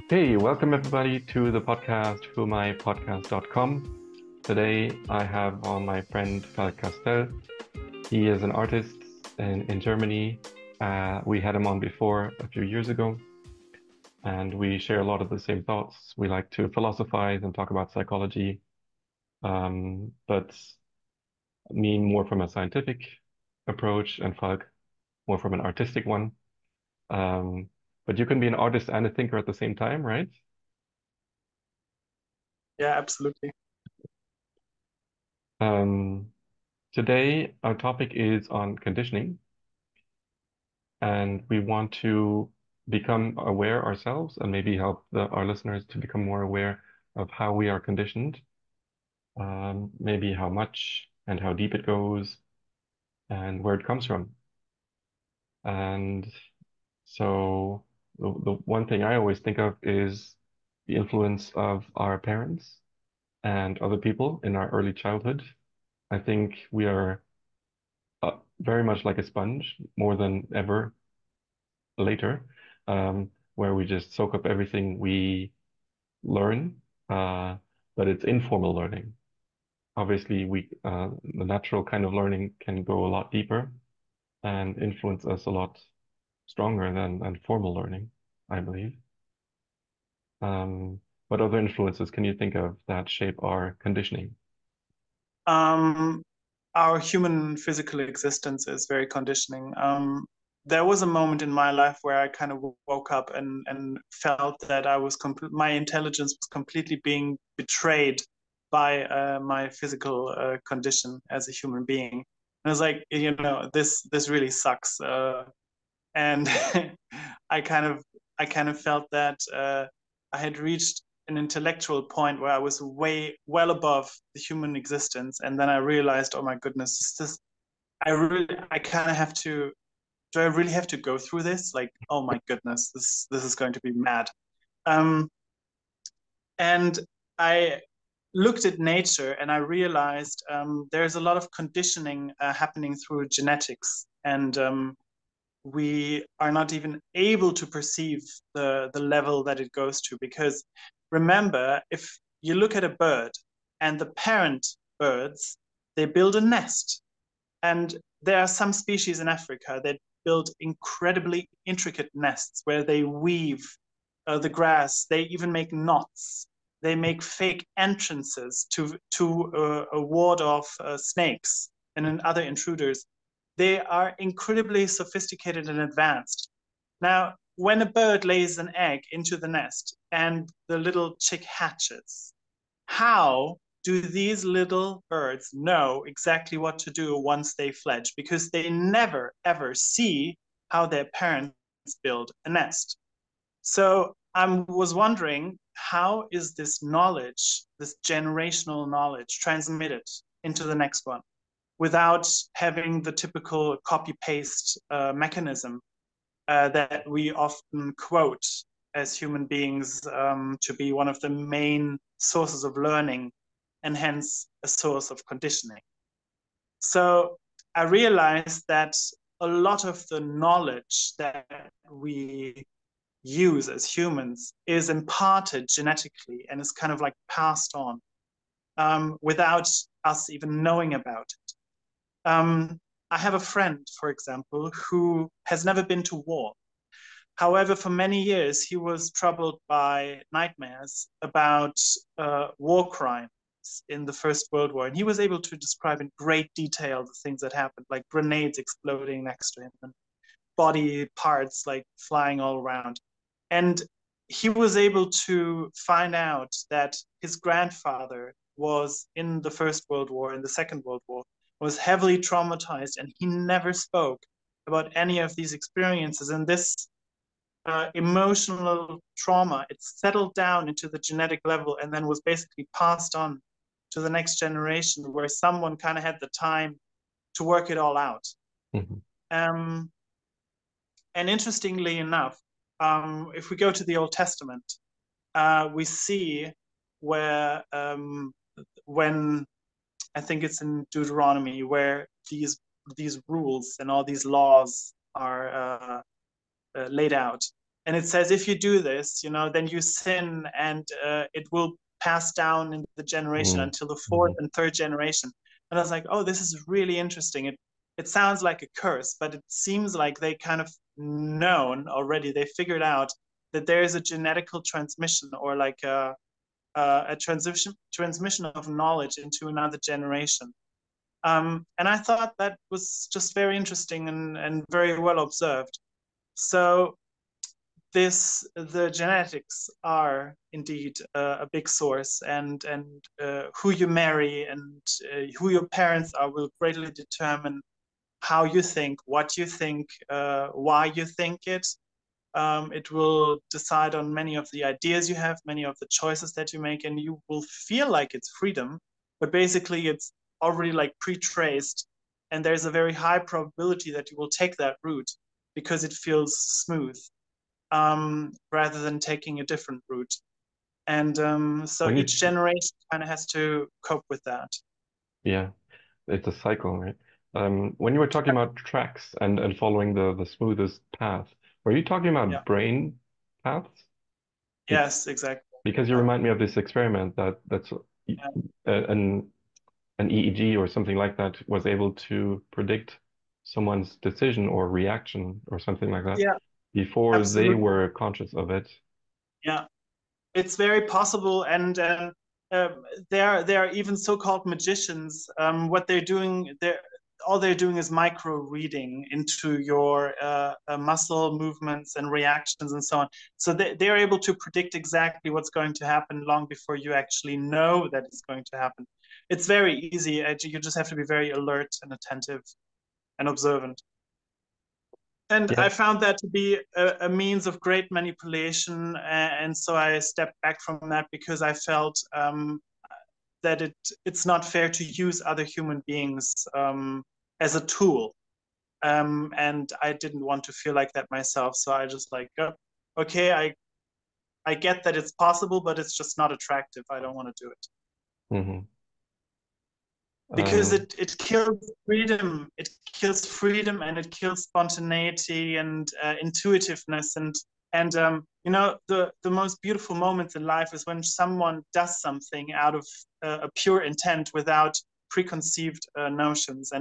Hey, welcome everybody to the podcast, whomipodcast.com. Today I have on my friend Falk Castell. He is an artist in Germany. We had him on before a few years ago, and we share a lot of the same thoughts. We like to philosophize and talk about psychology, but me more from a scientific approach, and Falk more from an artistic one. Um, but you can be an artist and a thinker at the same time, right? Yeah, absolutely. Um, Today, our topic is on conditioning, and we want to become aware ourselves and maybe help our listeners to become more aware of how we are conditioned, maybe how much and how deep it goes and where it comes from. And so, the one thing I always think of is the influence of our parents and other people in our early childhood. I think we are very much like a sponge, more than ever later, where we just soak up everything we learn, uh, but it's informal learning. Obviously, the natural kind of learning can go a lot deeper and influence us a lot stronger than formal learning, I believe. What other influences can you think of that shape our conditioning? Um, our human physical existence is very conditioning. There was a moment in my life where I kind of woke up and felt that my intelligence was completely being betrayed by my physical condition as a human being. And I was like, this really sucks. And I kind of I kind of felt that I had reached an intellectual point where I was way well above the human existence, and then I realized, oh my goodness, I kind of have to. Do I really have to go through this? Like, oh my goodness, this is going to be mad. Um, and I looked at nature and I realized there's a lot of conditioning happening through genetics, and we are not even able to perceive the level that it goes to. Because remember, if you look at a bird and the parent birds, they build a nest. And there are some species in Africa that build incredibly intricate nests where they weave the grass, they even make knots. They make fake entrances to ward off snakes and other intruders. They are incredibly sophisticated and advanced. Now, when a bird lays an egg into the nest and the little chick hatches, how do these little birds know exactly what to do once they fledge? Because they never, ever see how their parents build a nest. So I was wondering, how is this knowledge, this generational knowledge, transmitted into the next one without having the typical copy paste mechanism that we often quote as human beings to be one of the main sources of learning and hence a source of conditioning. So I realized that a lot of the knowledge that we use as humans is imparted genetically and is kind of like passed on without us even knowing about it. I have a friend, for example, who has never been to war. However, for many years, he was troubled by nightmares about war crimes in the First World War. And he was able to describe in great detail the things that happened, like grenades exploding next to him and body parts like flying all around. And he was able to find out that his grandfather was in the First World War, in the Second World War, was heavily traumatized, and he never spoke about any of these experiences. And this emotional trauma, it settled down into the genetic level and then was basically passed on to the next generation, where someone kind of had the time to work it all out. Mhm. Um, and interestingly enough, if we go to the Old Testament, we see where when I think it's in Deuteronomy where these rules and all these laws are laid out. and it says if you do this, then you sin, and it will pass down in the generation Mm-hmm. until the fourth and third generation. And I was like, oh, this is really interesting. It sounds like a curse, but it seems like they kind of known already. They figured out that there is a genetical transmission, or like a transmission of knowledge into another generation. And I thought that was just very interesting and very well observed. So the genetics are indeed a big source, and who you marry and who your parents are will greatly determine how you think, what you think, why you think it. It will decide on many of the ideas you have, many of the choices that you make, and you will feel like it's freedom, but basically it's already like pre-traced, and there's a very high probability that you will take that route because it feels smooth, rather than taking a different route. And so When you, each generation kind of has to cope with that. yeah, it's a cycle, right? When you were talking about tracks and following the smoothest path, were you talking Yeah. about brain paths? Be Yes, exactly. because you Yeah. remind me of this experiment that's Yeah. an EEG or something like that was able to predict someone's decision or reaction or something like that Yeah, before they absolutely. were conscious of it. Yeah. It's very possible, and uh, there are even so-called magicians. What they're doing, all they're doing is micro reading into your muscle movements and reactions and so on. So they're able to predict exactly what's going to happen long before you actually know that it's going to happen. It's very easy. You just have to be very alert and attentive and observant. And Yeah. I found that to be a means of great manipulation, and so I stepped back from that because I felt that it's not fair to use other human beings as a tool, and I didn't want to feel like that myself. So I just like, oh, okay, I get that it's possible, but it's just not attractive. I don't want to do it Hmm. because Um, it kills freedom. It kills freedom, and it kills spontaneity and intuitiveness, and the most beautiful moments in life is when someone does something out of a pure intent without preconceived notions,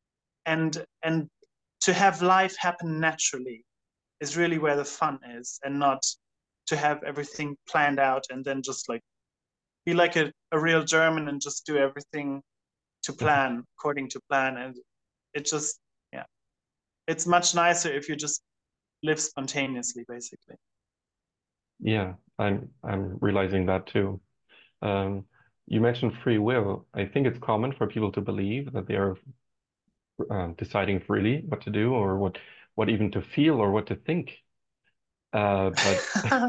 and to have life happen naturally is really where the fun is, and not to have everything planned out and then just like be like a real German and just do everything to plan, according to plan. And it just, yeah, it's much nicer if you just live spontaneously, basically. yeah, I'm realizing that too. Um, you mentioned free will. I think it's common for people to believe that they are deciding freely what to do or what even to feel or what to think. But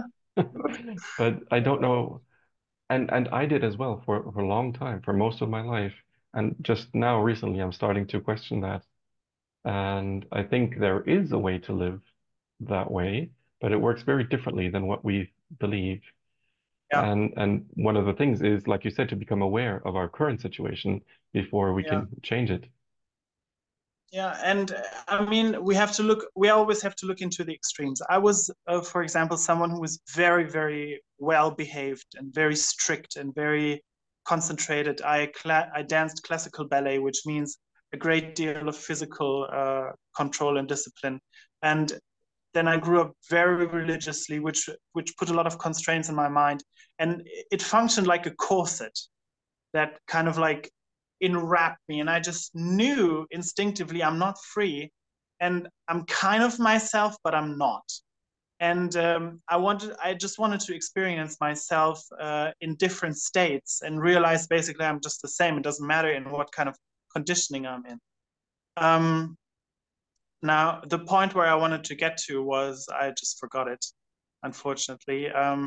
but I don't know. And I did as well for a long time, for most of my life. And just now, recently, I'm starting to question that. And I think there is a way to live that way, but it works very differently than what we believe. Yeah, And one of the things is, like you said, to become aware of our current situation before we yeah. can change it. Yeah, and I mean, we always have to look into the extremes. I was, for example, someone who was very, very well behaved and very strict and very concentrated. I danced classical ballet, which means a great deal of physical control and discipline. And then I grew up very religiously, which put a lot of constraints in my mind, and it functioned like a corset that kind of like enwrapped me, and I just knew instinctively I'm not free, and I'm kind of myself, but I'm not. And I just wanted to experience myself in different states and realize basically I'm just the same. It doesn't matter in what kind of conditioning I'm in. Um, Now, the point where I wanted to get to was I just forgot it, unfortunately.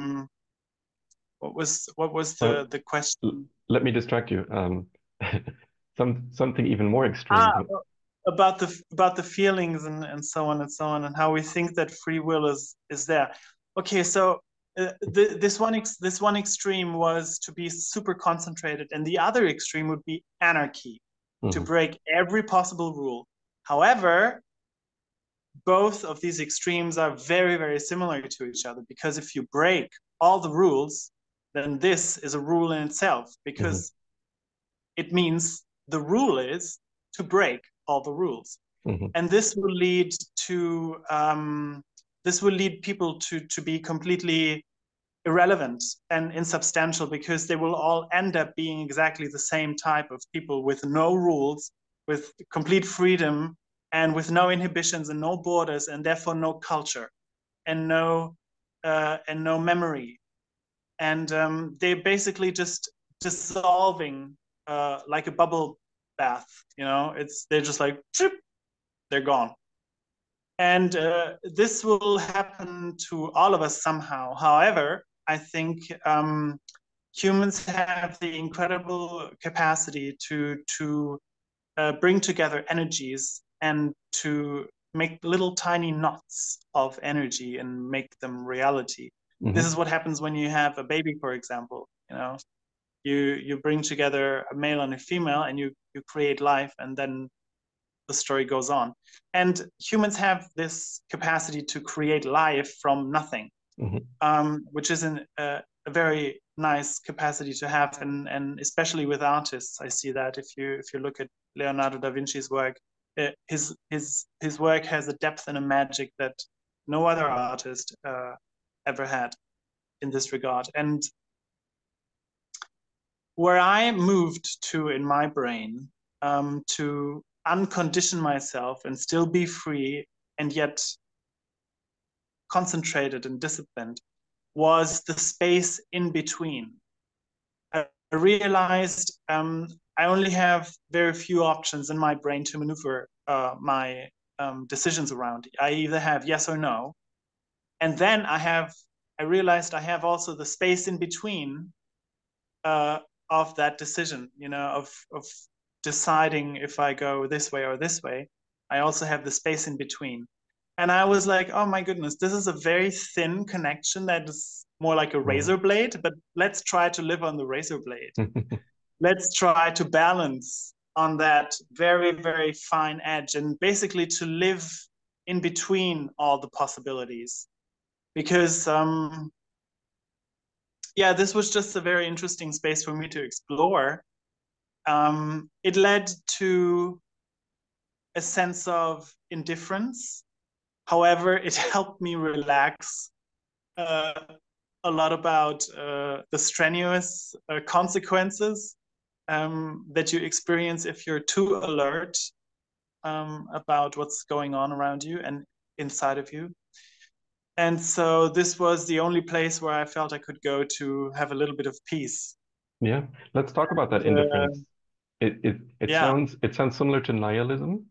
What was Uh, the question? Let me distract you. Something even more Ah, extreme. about the feelings and so on and so on, and how we think that free will is there. Okay, so this one extreme was to be super concentrated, and the other extreme would be anarchy, to Hmm. break every possible rule. However, both of these extremes are very, very similar to each other, because if you break all the rules, then this is a rule in itself, Hmm. because it means the rule is to break all the rules. Hmm. And this will lead to this will lead people to be completely irrelevant and insubstantial, because they will all end up being exactly the same type of people with no rules, with complete freedom, and with no inhibitions and no borders, and therefore no culture and no memory. And they're basically just dissolving like a bubble bath. They're just like they're gone. And this will happen to all of us somehow. However, I think humans have the incredible capacity to bring together energies and to make little tiny knots of energy and make them reality. This Hmm. is what happens when you have a baby, for example. You bring together a male and a female, and you create life, and then the story goes on. And humans have this capacity to create life from nothing, Hmm. which is a very nice capacity to have. And especially with artists, I see that if you look at Leonardo da Vinci's work, his work has a depth and a magic that no other artist ever had in this regard. And where I moved to in my brain, to uncondition myself and still be free and yet concentrated and disciplined, was the space in between. I realized I only have very few options in my brain to maneuver my decisions around. I either have yes or no, and then I realized I have also the space in between uh, of that decision, of deciding if I go this way or this way. I also have the space in between. And I was like, oh my goodness, this is a very thin connection that is more like a razor blade, but let's try to live on the razor blade. Let's try to balance on that very, very fine edge, and basically to live in between all the possibilities. Because yeah, this was just a very interesting space for me to explore. It led to a sense of indifference. However, it helped me relax uh, a lot about the strenuous consequences that you experience if you're too alert about what's going on around you and inside of you. And so this was the only place where I felt I could go to have a little bit of peace. Yeah, let's talk about that And, indifference. It yeah, sounds similar to nihilism.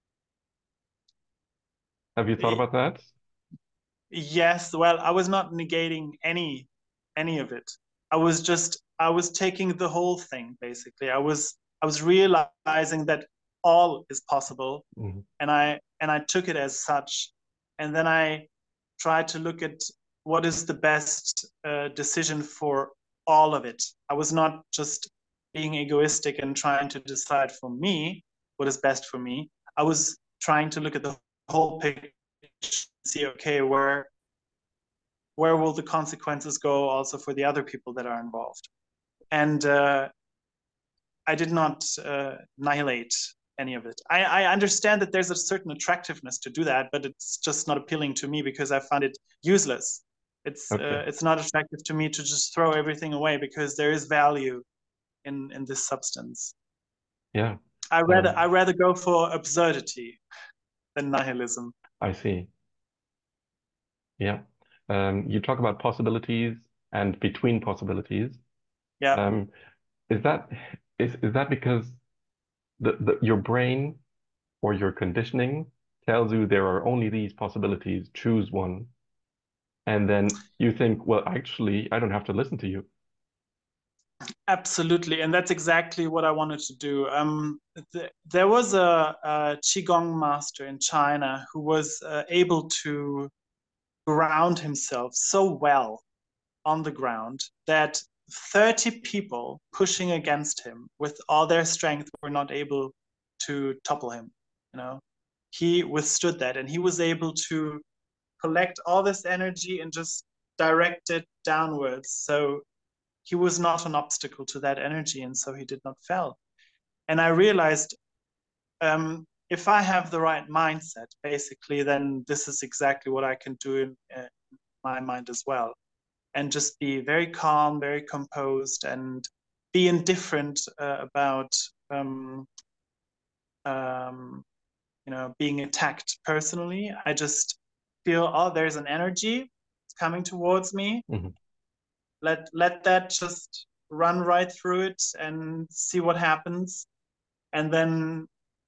Have you thought about that? yes. Well, I was not negating any of it. I was taking the whole thing basically. I was realizing that all is possible, Hmm. and I took it as such. And then I tried to look at what is the best decision for all of it. I was not just being egoistic and trying to decide for me what is best for me. I was trying to look at the whole picture, see, okay, where will the consequences go also for the other people that are involved. And I did not annihilate any of it. I understand that there's a certain attractiveness to do that, but it's just not appealing to me because I find it useless. Okay. It's not attractive to me to just throw everything away, because there is value in this substance. Yeah. I Um, rather go for absurdity than nihilism. I see. Yeah. You talk about possibilities and between possibilities. Yeah, Um, is that is that because your brain or your conditioning tells you there are only these possibilities, choose one, and then you think, well, actually, I don't have to listen to you. absolutely, and that's exactly what I wanted to do. There was a qigong master in China who was able to ground himself so well on the ground that 30 people pushing against him with all their strength were not able to topple him, you know. he withstood that, and he was able to collect all this energy and just direct it downwards. So he was not an obstacle to that energy, and so he did not fail. And I realized, if I have the right mindset, basically, then this is exactly what I can do in my mind as well, and just be very calm, very composed, and be indifferent about um, being attacked personally. I just feel, oh, there's an energy coming towards me. Hmm. Let that just run right through it and see what happens, and then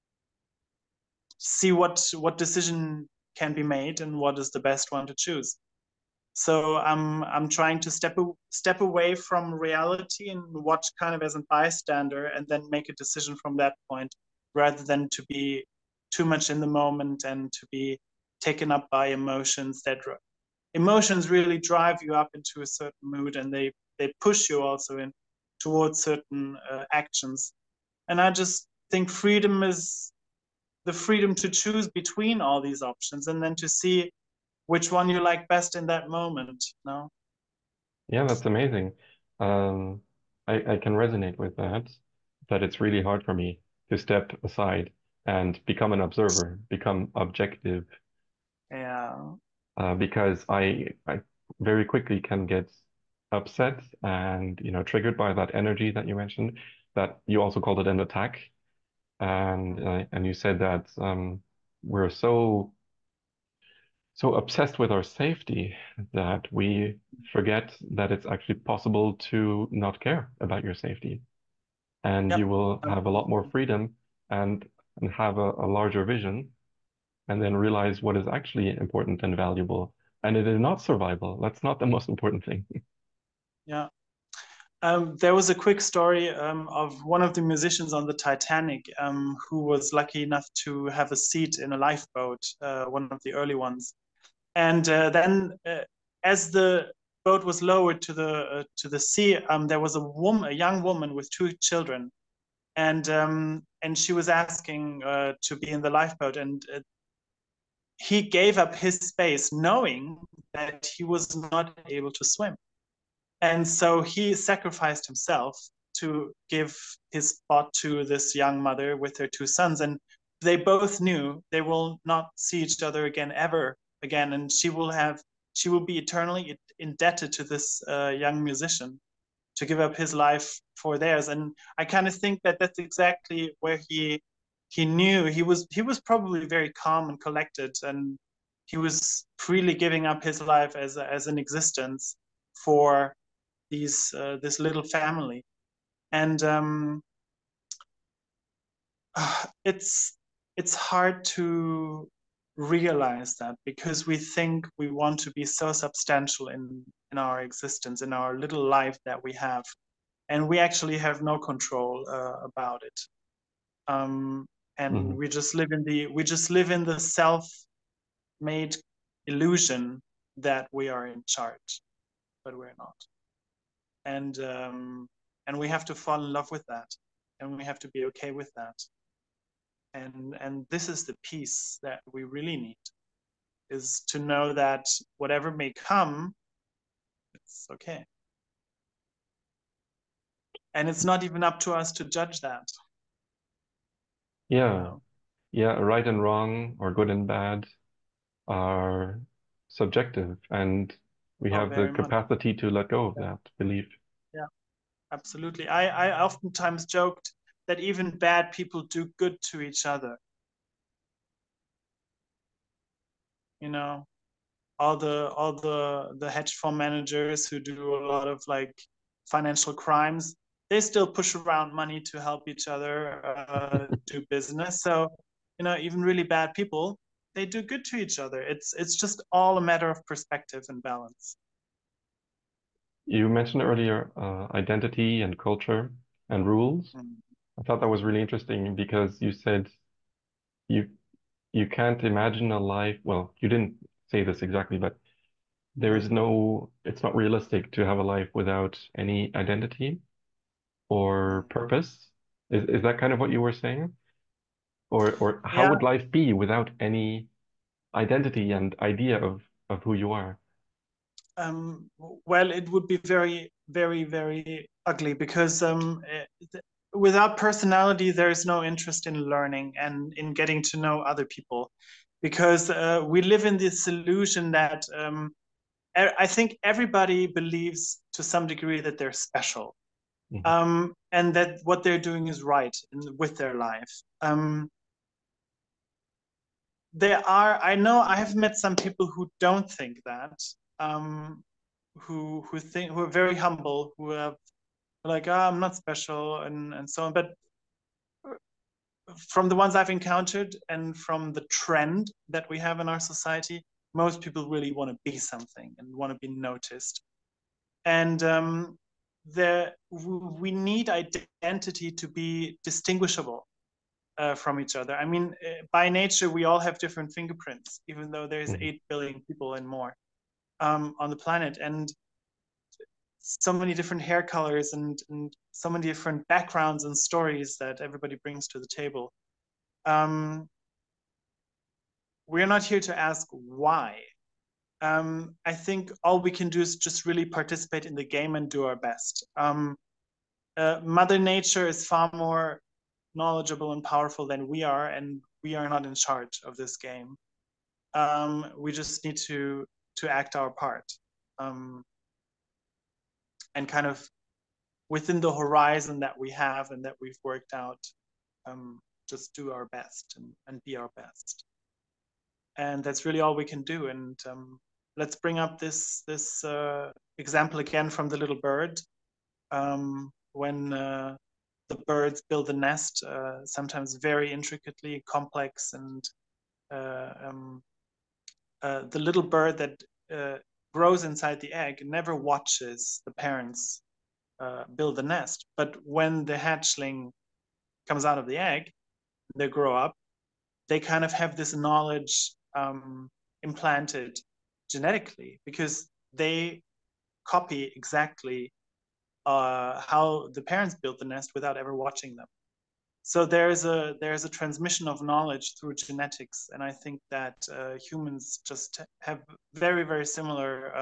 see what decision can be made and what is the best one to choose. So I'm trying to step away from reality and watch kind of as a bystander, and then make a decision from that point, rather than to be too much in the moment and to be taken up by emotions. That emotions really drive you up into a certain mood, and they push you also in towards certain actions. And I just think freedom is the freedom to choose between all these options, and then to see which one you like best in that moment. No. Yeah, that's amazing. Um, I can resonate with that, but it's really hard for me to step aside and become an observer, become objective, Yeah. because I very quickly can get upset and, triggered by that energy that you mentioned, that you also called it an attack. And you said that we're so obsessed with our safety that we forget that it's actually possible to not care about your safety. And you Yep. will have a lot more freedom and and have a larger vision, and then realize what is actually important and valuable. And it is not survival. That's not the most important thing. Yeah. There was a quick story of one of the musicians on the Titanic, who was lucky enough to have a seat in a lifeboat, one of the early ones. And then, as the boat was lowered to the sea, there was a young woman with two children, and she was asking to be in the lifeboat, and he gave up his space, knowing that he was not able to swim. And so he sacrificed himself to give his spot to this young mother with her two sons. And they both knew they will not see each other again, ever again. And she will be eternally indebted to this young musician to give up his life for theirs. And I kind of think that that's exactly where he knew he was probably very calm and collected, and he was freely giving up his life as an existence for this little family. And it's hard to realize that, because we think we want to be so substantial in our existence, in our little life that we have, and we actually have no control about it. um, and Mhm. we just live in the self-made illusion that we are in charge, but we're not. And we have to fall in love with that, and we have to be okay with that. And this is the peace that we really need, is to know that whatever may come, it's okay, and it's not even up to us to judge that, you Yeah, know. yeah, right and wrong or good and bad are subjective, and we Oh, have the very much. capacity to let go of Yeah, that belief. yeah, absolutely. I oftentimes joked that even bad people do good to each other, you know. All the hedge fund managers who do a lot of like financial crimes, they still push around money to help each other do business. So, even really bad people, they do good to each other. It's just all a matter of perspective and balance. You mentioned earlier identity and culture and rules. Mm. I thought that was really interesting because you said you you can't imagine a life. Well, you didn't say this exactly, but there is no, it's not realistic to have a life without any identity or Mm. purpose. Is that kind of what you were saying? or how Yeah. would life be without any identity and idea of who you are? Well, it would be very, very, very ugly because without personality, there is no interest in learning and in getting to know other people, because we live in this illusion that I think everybody believes to some degree that they're special, Hmm. and that what they're doing is right with their life. I know I have met some people who don't think that, um, who are very humble, who are like, oh, I'm not special, and so on. But from the ones I've encountered and from the trend that we have in our society, most people really want to be something and want to be noticed. And we need identity to be distinguishable from each other. I mean, by nature, we all have different fingerprints, even though there's Hmm. 8 billion people and more on the planet. And so many different hair colors and so many different backgrounds and stories that everybody brings to the table. Um, we're not here to ask why. I think all we can do is just really participate in the game and do our best. Mother Nature is far more knowledgeable and powerful than we are, and we are not in charge of this game. We just need to act our part, and kind of within the horizon that we have and that we've worked out, um, just do our best and be our best. And that's really all we can do. And let's bring up this example again from the little bird. When the birds build a nest, sometimes very intricately complex, and uh, um, the little bird that uh, grows inside the egg never watches the parents build the nest. But when the hatchling comes out of the egg, they grow up, they kind of have this knowledge implanted genetically, because they copy exactly how the parents built the nest without ever watching them. So there's a transmission of knowledge through genetics, and I think that humans just have very, very similar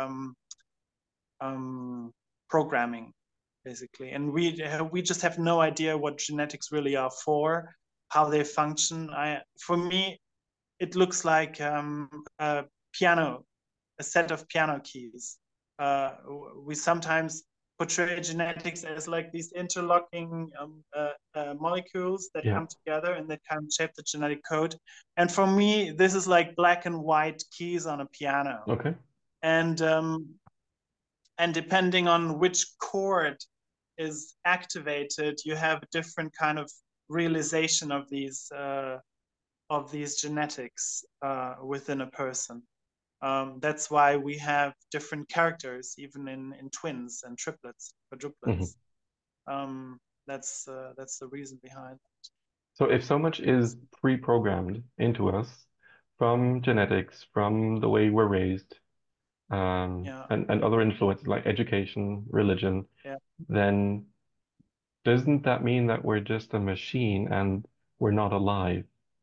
programming, basically, and we just have no idea what genetics really are for, how they function. For me, it looks like a piano, a set of piano keys. We sometimes portray genetics as like these interlocking molecules that Yeah. come together and that kind of shape the genetic code. And for me, this is like black and white keys on a piano. Okay. And depending on which chord is activated, you have a different kind of realization of these genetics within a person. That's why we have different characters, even in twins and triplets, Hmm. quadruplets. That's the reason behind it. So if so much is pre-programmed into us from genetics, from the way we're raised, Yeah, and other influences like education, religion, yeah. then doesn't that mean that we're just a machine and we're not alive?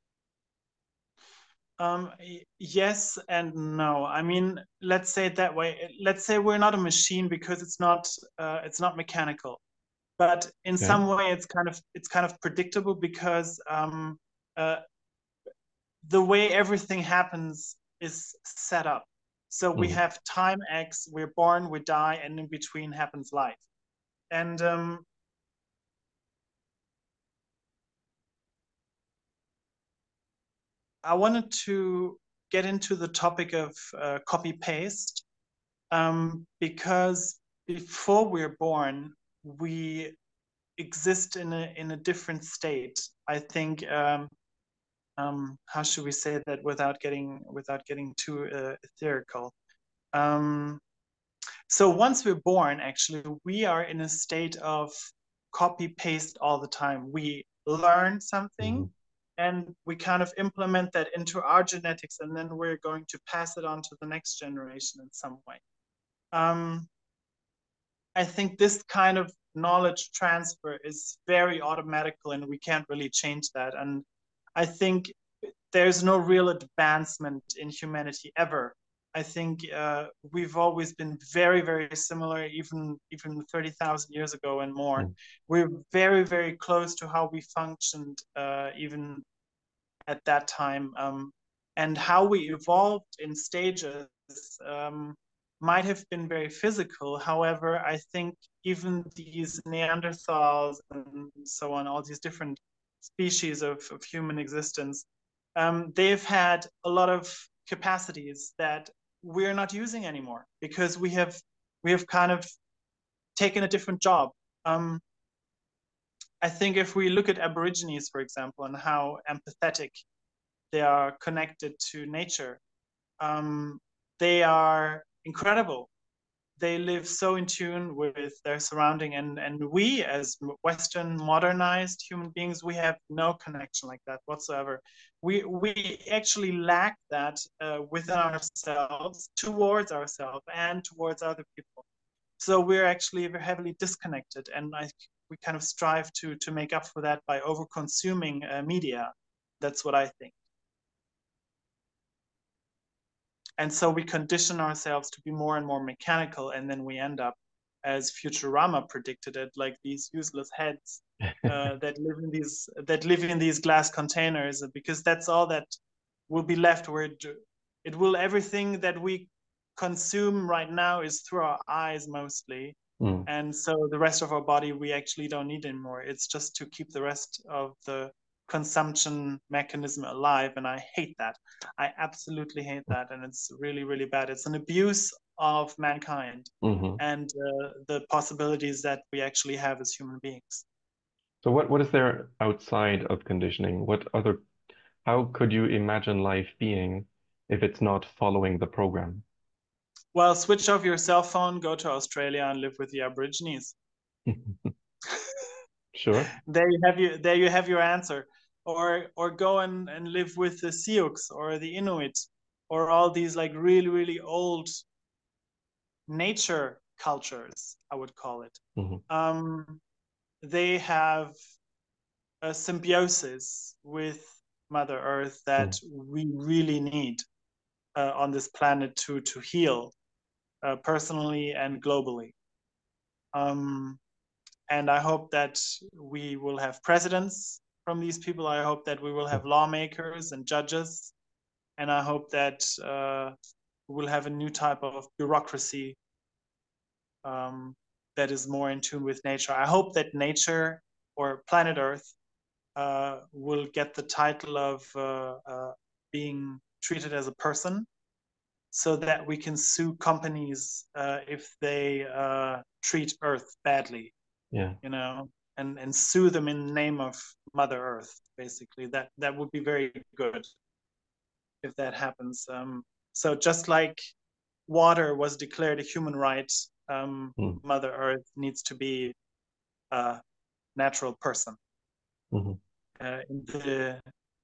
Yes and no. I mean, let's say it that way. Let's say we're not a machine because it's not mechanical, but in Okay. some way it's kind of predictable, because uh, the way everything happens is set up. So we Hmm. have time X, we're born, we die, and in between happens life. And I wanted to get into the topic of copy paste, because before we're born, we exist in a different state. I think, how should we say that without getting too etherical? Um, So once we're born, actually, we are in a state of copy paste all the time. We learn Hmm. something and we kind of implement that into our genetics, and then we're going to pass it on to the next generation in some way. Um, I think this kind of knowledge transfer is very automatical, and we can't really change that. And I think there's no real advancement in humanity ever. I think we've always been very, very similar, even 30,000 years ago and more. Mm. We're very, very close to how we functioned even at that time. And how we evolved in stages might have been very physical. However, I think even these Neanderthals and so on, all these different species of human existence, they've had a lot of capacities that we're not using anymore because we have kind of taken a different job. I think if we look at Aborigines, for example, and how empathetic they are connected to nature, they are incredible. They live so in tune with their surrounding, and we as Western modernized human beings, we have no connection like that whatsoever. We actually lack that within ourselves, towards ourselves, and towards other people. So we're actually heavily disconnected, and we kind of strive to make up for that by over consuming media. That's what I think. And so we condition ourselves to be more and more mechanical, and then we end up, as Futurama predicted it, like these useless heads that live in these glass containers, because that's all that will be left. Where it will everything that we consume right now is through our eyes mostly, and so the rest of our body we actually don't need anymore. It's just to keep the rest of the consumption mechanism alive, and I hate that. I absolutely hate that, and it's really, really bad. It's an abuse of mankind and the possibilities that we actually have as human beings. So what is there outside of conditioning? How could you imagine life being if it's not following the program? Well, switch off your cell phone, go to Australia and live with the Aborigines. Sure. There you have your answer. Or go and live with the Sioux or the Inuit or all these like really, really old nature cultures, I would call it. They have a symbiosis with Mother Earth that we really need on this planet to heal personally and globally. And I hope that we will have presidents from these people. I hope that we will have lawmakers and judges. And I hope that we will have a new type of bureaucracy that is more in tune with nature. I hope that nature or planet Earth will get the title of being treated as a person, so that we can sue companies if they treat Earth badly. Yeah. You know, and sue them in the name of Mother Earth. Basically, that would be very good if that happens. So just like water was declared a human right, Mother Earth needs to be a natural person. In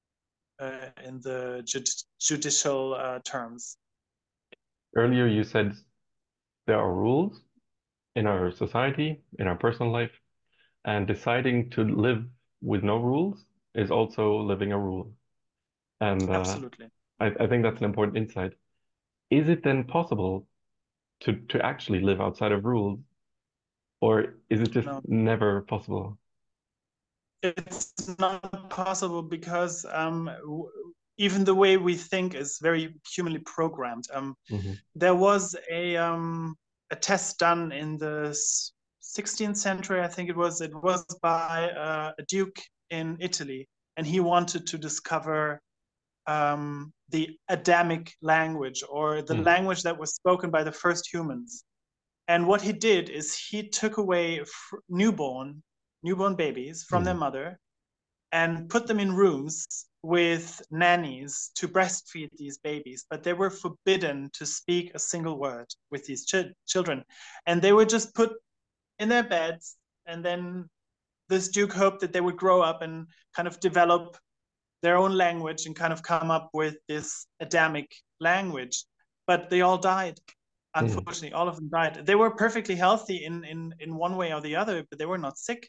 the judicial terms. Earlier, you said there are rules in our society, in our personal life, and deciding to live with no rules is also living a rule. And Absolutely. I think that's an important insight. Is it then possible to actually live outside of rules, or is it just never possible? It's not possible because even the way we think is very humanly programmed. There was a test done in the 16th century, I think it was. It was by a duke in Italy, and he wanted to discover the Adamic language, or the language that was spoken by the first humans. And what he did is he took away newborn babies from their mother and put them in rooms with nannies to breastfeed these babies, but they were forbidden to speak a single word with these children. And they were just put in their beds, and then this duke hoped that they would grow up and kind of develop their own language and kind of come up with this Adamic language. But they all died. Unfortunately, all of them died. They were perfectly healthy in one way or the other, but they were not sick.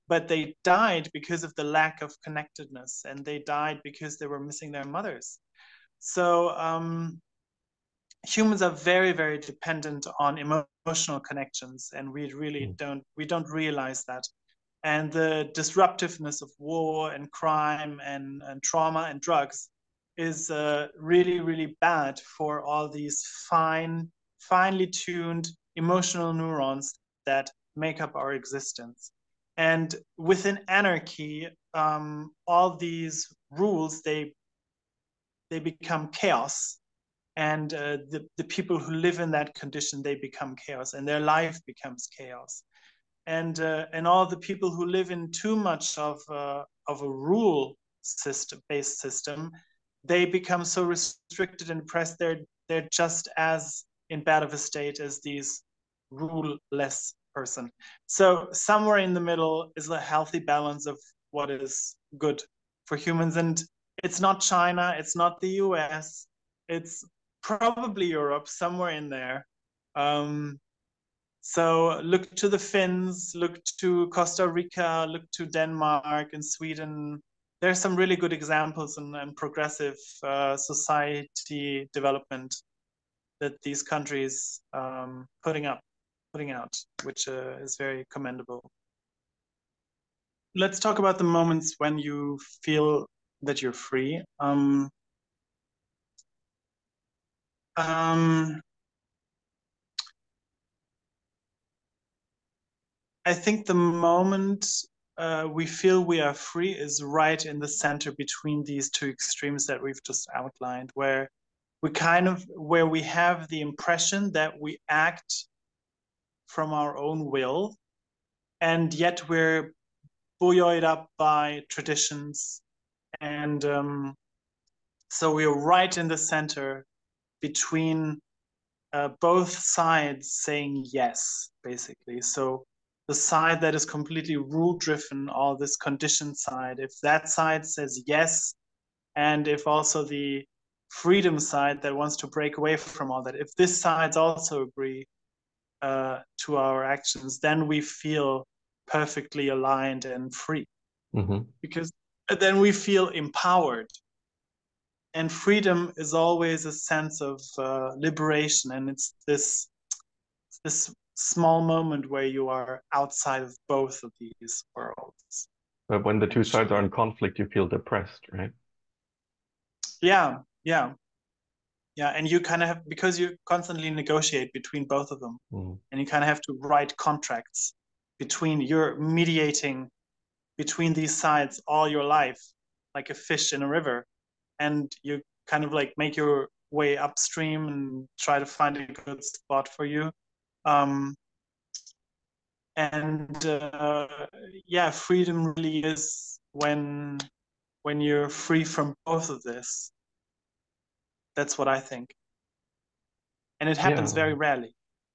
but they died because of the lack of connectedness, and they died because they were missing their mothers. So humans are very, very dependent on emotional connections, and we don't realize that. And the disruptiveness of war and crime and trauma and drugs is really, really bad for all these finely tuned emotional neurons that make up our existence. And within anarchy, all these rules they become chaos, and the people who live in that condition, they become chaos, and their life becomes chaos. And all the people who live in too much of a rule system based system, they become so restricted and oppressed. They're just as in bad of a state as these rule-less person. So somewhere in the middle is a healthy balance of what is good for humans. And it's not China, it's not the US, it's probably Europe, somewhere in there. So look to the Finns, look to Costa Rica, look to Denmark and Sweden. There's some really good examples and progressive society development that these countries putting out, which is very commendable. Let's talk about the moments when you feel that you're free. I think the moment we feel we are free is right in the center between these two extremes that we've just outlined, where we have the impression that we act from our own will, and yet we're buoyed up by traditions. And so we are right in the center between both sides saying yes, basically. So the side that is completely rule driven, all this conditioned side, if that side says yes, and if also the freedom side that wants to break away from all that, if this sides also agree to our actions, then we feel perfectly aligned and free, because then we feel empowered. And freedom is always a sense of liberation, and it's this small moment where you are outside of both of these worlds. But when the two sides are in conflict, you feel depressed, right? Yeah, yeah, yeah. And you kind of have, because you constantly negotiate between both of them, and you kind of have to write contracts between, you're mediating between these sides all your life, like a fish in a river. And you kind of like make your way upstream and try to find a good spot for you. And yeah, freedom really is when you're free from both of this. That's what I think, and it happens Yeah. very rarely.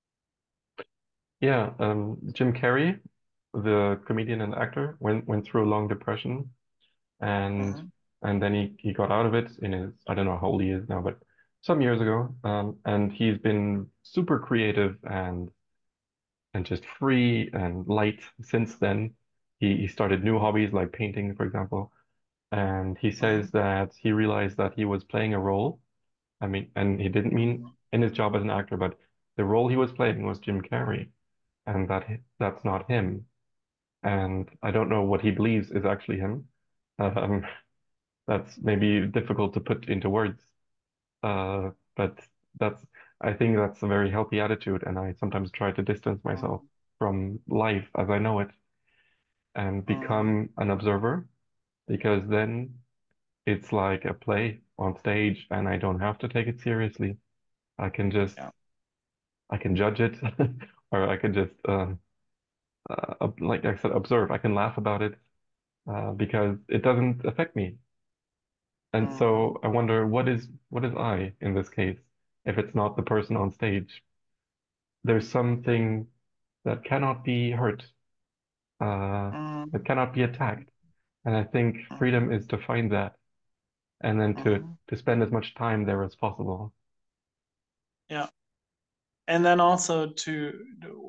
Yeah. Jim Carrey, the comedian and actor, went through a long depression, and Mm-hmm. and then he got out of it in his, I don't know how old he is now, but some years ago. And he's been super creative and just free and light since then. He started new hobbies like painting, for example. And he Mm-hmm. says that he realized that he was playing a role. I mean, and he didn't mean in his job as an actor, but the role he was playing was Jim Carrey, and that's not him. And I don't know what he believes is actually him. Um, that's maybe difficult to put into words. But that's, I think that's a very healthy attitude, and I sometimes try to distance myself Mm-hmm. from life as I know it and Mm-hmm. become an observer, because then it's like a play on stage and I don't have to take it seriously. I can just, Yeah. I can judge it or I can just, like I said, observe. I can laugh about it because it doesn't affect me. And Mm-hmm. so I wonder what is I in this case if it's not the person on stage? There's something that cannot be hurt, uh, that cannot be attacked. And I think Mm-hmm. freedom is to find that and then Mm-hmm. to spend as much time there as possible. Yeah. And then also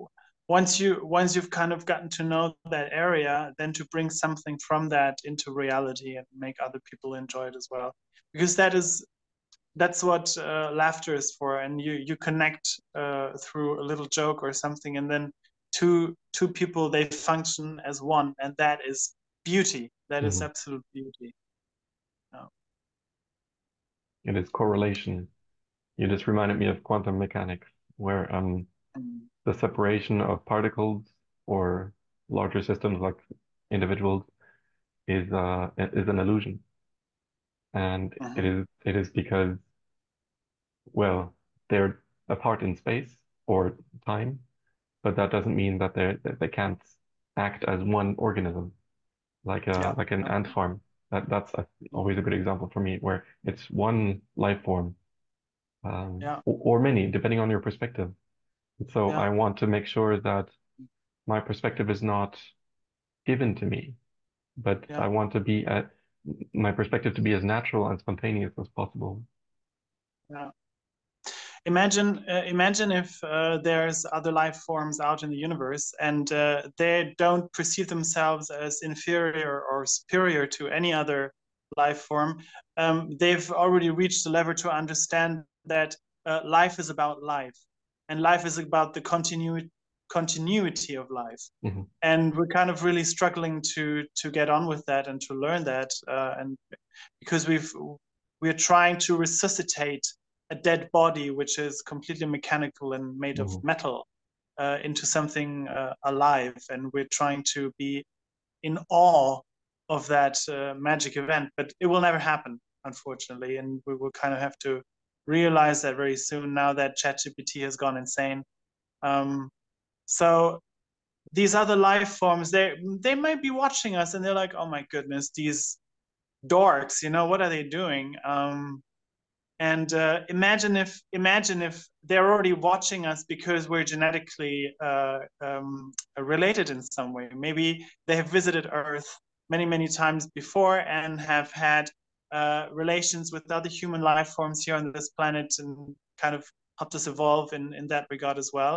once you've kind of gotten to know that area, then to bring something from that into reality and make other people enjoy it as well, because that's what laughter is for, and you connect through a little joke or something, and then two people, they function as one, and that is beauty. That is Hmm. absolute beauty. Yeah. It is correlation. You just reminded me of quantum mechanics, where Mm. the separation of particles or larger systems like individuals is an illusion, and Mhm. it is because, well, they're apart in space or time, but that doesn't mean that they can't act as one organism, Yeah. like an ant farm. That's always a good example for me, where it's one life form, Yeah. or many, depending on your perspective. So Yeah. I want to make sure that my perspective is not given to me, but I Yeah. want to be at my perspective to be as natural and spontaneous as possible. Yeah. Imagine if there's other life forms out in the universe, and they don't perceive themselves as inferior or superior to any other life form. They've already reached the level to understand that life is about life, and life is about the continuity of life. Hmm. And we're kind of really struggling to get on with that and to learn that, and because we're trying to resuscitate a dead body which is completely mechanical and made of Hmm. metal into something alive, and we're trying to be in awe of that magic event, but it will never happen, unfortunately, and we will kind of have to realize that very soon, now that ChatGPT has gone insane. So these other life forms, they might be watching us, and they're like, oh my goodness, these dorks, what are they doing? And imagine if they're already watching us because we're genetically related in some way. Maybe they have visited Earth many times before and have had relations with other human life forms here on this planet, and kind of helped us evolve in that regard as well.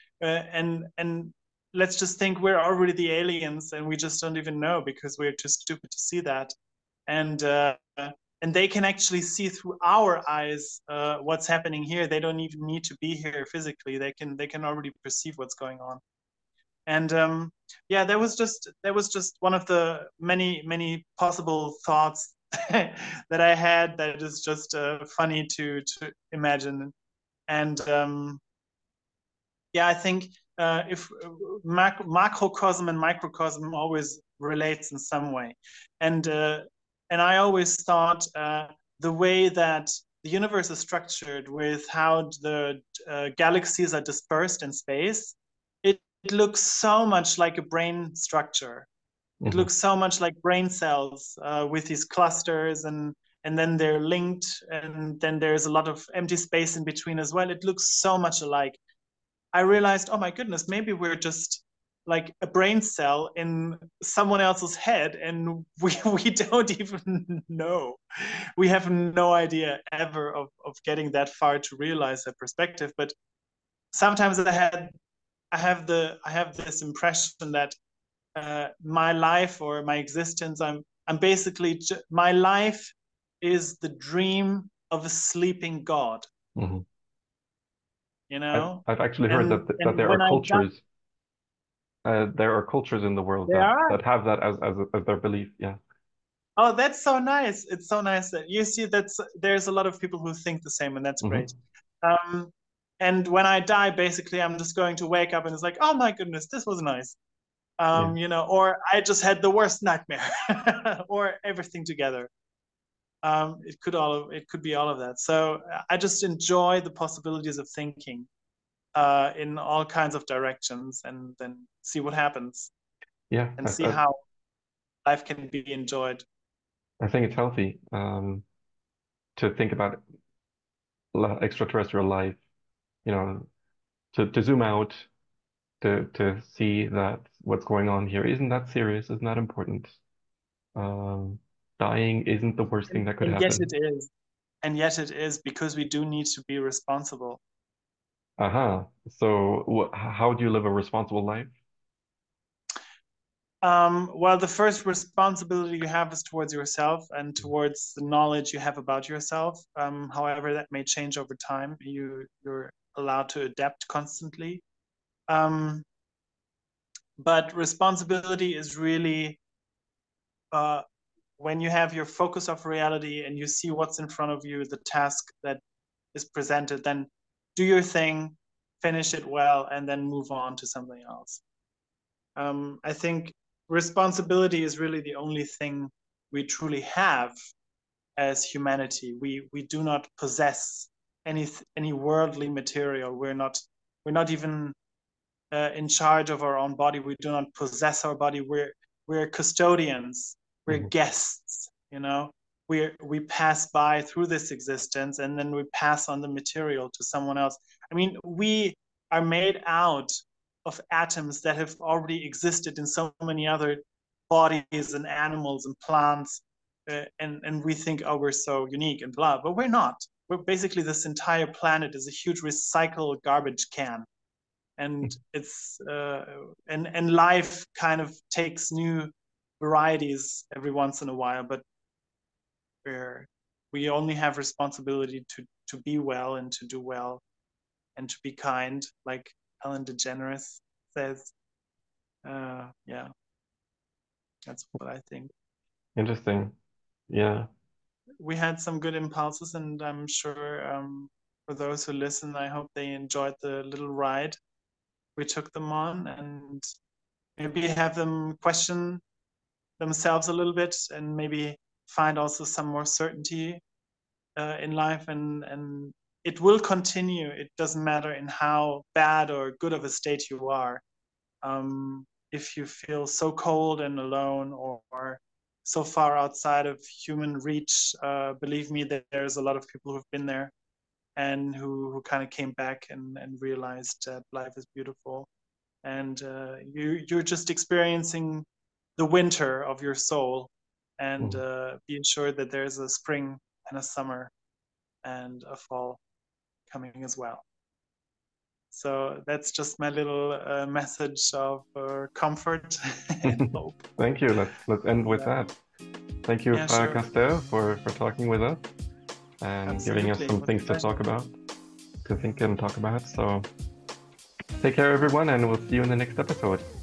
And let's just think we're already the aliens, and we just don't even know because we're too stupid to see that. And uh, and they can actually see through our eyes what's happening here. They don't even need to be here physically. They can already perceive what's going on. And yeah, that was just one of the many possible thoughts that I had. That is just funny to imagine. And yeah, I think if macrocosm and microcosm always relates in some way, and uh, and I always thought the way that the universe is structured, with how the galaxies are dispersed in space, it looks so much like a brain structure. It Hmm. looks so much like brain cells with these clusters, and then they're linked, and then there's a lot of empty space in between as well. It looks so much alike. I realized, oh my goodness, maybe we're just like a brain cell in someone else's head, and we don't even know. We have no idea ever of getting that far to realize that perspective. But sometimes I have this impression that my life or my existence, I'm basically my life is the dream of a sleeping God, Hmm. you know? I've actually heard that And when I die, there are cultures in the world they are. that have that as their belief. Yeah. Oh, that's so nice. It's so nice that you see there's a lot of people who think the same, and that's great. Hmm. Um, and when I die, basically, I'm just going to wake up and it's like, oh my goodness, this was nice. Yeah. Or I just had the worst nightmare, or everything together. It could be all of that. So I just enjoy the possibilities of thinking in all kinds of directions, and then see what happens, Yeah. and see how life can be enjoyed. I think it's healthy to think about extraterrestrial life, you know, to zoom out, to see that what's going on here isn't that serious, isn't that important. Um, Dying isn't the worst thing And, that could and yet happen. it is. And yet it is, because we do need to be responsible. Uh-huh. So how do you live a responsible life? Well, the first responsibility you have is towards yourself and towards the knowledge you have about yourself. However, that may change over time. You're allowed to adapt constantly. Um, but responsibility is really uh, when you have your focus of reality and you see what's in front of you, the task that is presented, then do your thing, finish it well, and then move on to something else. I think responsibility is really the only thing we truly have as humanity. We do not possess any worldly material. We're not even in charge of our own body. We do not possess our body. We're custodians. We're Hmm. guests. We pass by through this existence, and then we pass on the material to someone else. I mean, we are made out of atoms that have already existed in so many other bodies and animals and plants, and we think, oh, we're so unique and blah, but we're not. We're basically, this entire planet is a huge recycled garbage can, and it's and life kind of takes new varieties every once in a while, but we only have responsibility to be well and to do well and to be kind, like Ellen DeGeneres says. Yeah, that's what I think. Interesting. Yeah. We had some good impulses, and I'm sure for those who listen, I hope they enjoyed the little ride we took them on, and maybe have them question themselves a little bit, and maybe find also some more certainty in life, and it will continue. It doesn't matter in how bad or good of a state you are. If you feel so cold and alone, or so far outside of human reach, believe me that there's a lot of people who've been there, and who kind of came back and realized that life is beautiful, and you're just experiencing the winter of your soul, and Mhm. be assured that there's a spring and a summer and a fall coming as well. So that's just my little message of comfort and hope. Thank you. Let's end with Yeah, that. Thank you, yeah, Farah sure, Castel, for talking with us and giving us absolutely. It some was a things to talk pleasure. about, to think and talk about. So take care, everyone, and we'll see you in the next episode.